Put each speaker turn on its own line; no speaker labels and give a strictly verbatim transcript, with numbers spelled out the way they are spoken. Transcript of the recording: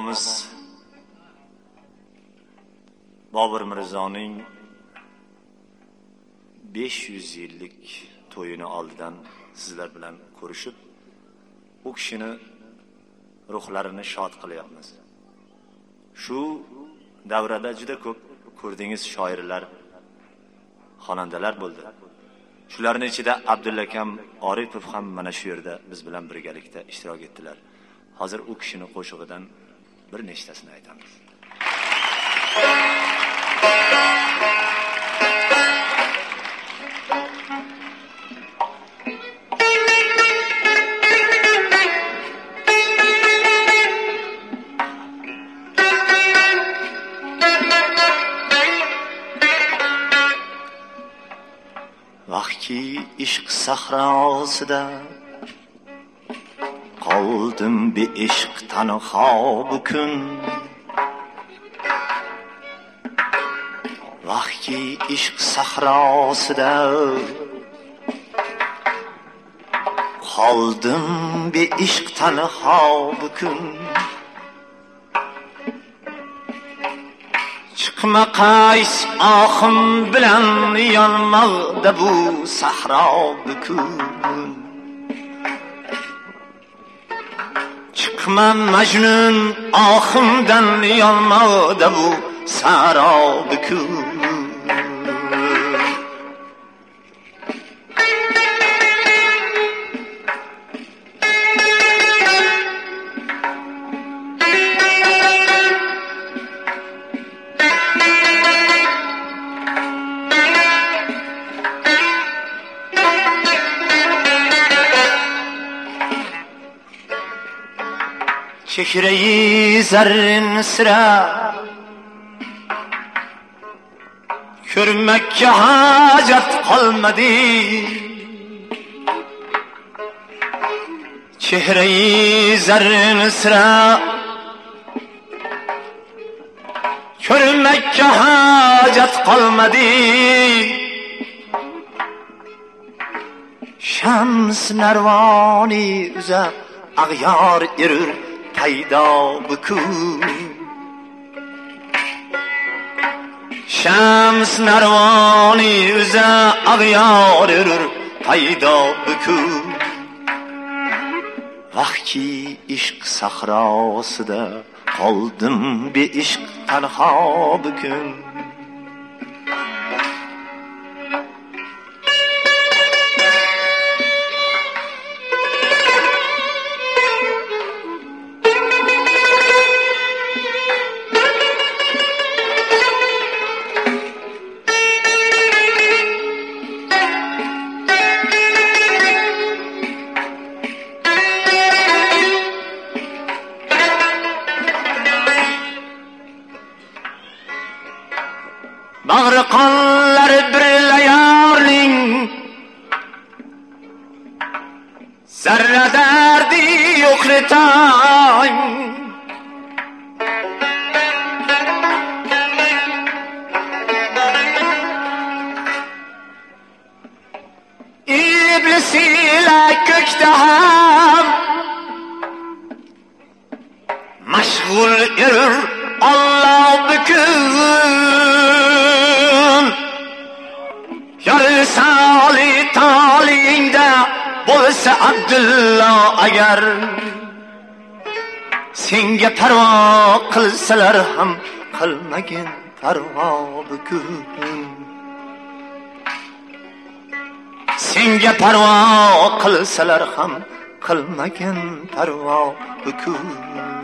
bobomiz Bobur Mirzoning besh yuz yillik to'yini oldidan sizlar bilan ko'rishib, u kishini ruhlarini shod qilyapmiz. Shu davrada juda ko'p ko'rdingiz shoirlar, xonandalar bo'ldi. Shularning ichida Abdulla akam Oripov ham mana shu yerda biz bilan birgalikda ishtirok etdilar. Hozir u kishini qo'shig'idan bir nechtasini aytamiz.
Vaqtki ishq sahrosida qoldim be ishq tanho bu kun. Vaqtki ishq sahrosida qoldim be ishq tanho bu kun. Chiqma qays oxim bilan yonmoqda bu sahro bukun. Chiqma Majnun oximdan yonmoqda bu sahro bukun. Chehreyi zarrin sira ko'rmakka hojat qolmadi. Chehreyi zarrin sira ko'rmakka hojat qolmadi. Shams narvoni uza ag'yor erur paydo bukun. Shams narvoni uza ag'yor erur paydo bukun. Vaqtki ishq sahrosida qoldim be ishq tanho bukun. Bag'ri qonlar birlayorning zarra dardi yo'qretang. Iblis ila ko'kda ham mashg'ul erur Alloh bukun. Yorisali talingda bo'lsa Abdullo agar senga parvo qilsalar ham qilmagin parvo bukun. Senga parvo qilsalar ham qilmagin parvo bukun.